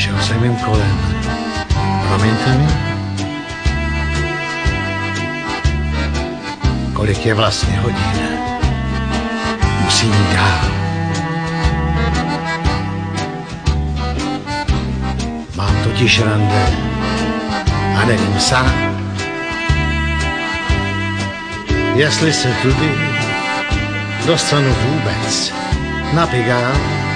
Šel jsem jim kolem. Promiňte mi? Kolik je vlastně hodin? Musím jít dál. Mám totiž rande a nevím sám, jestli se tudy dostanu vůbec na Pigalle.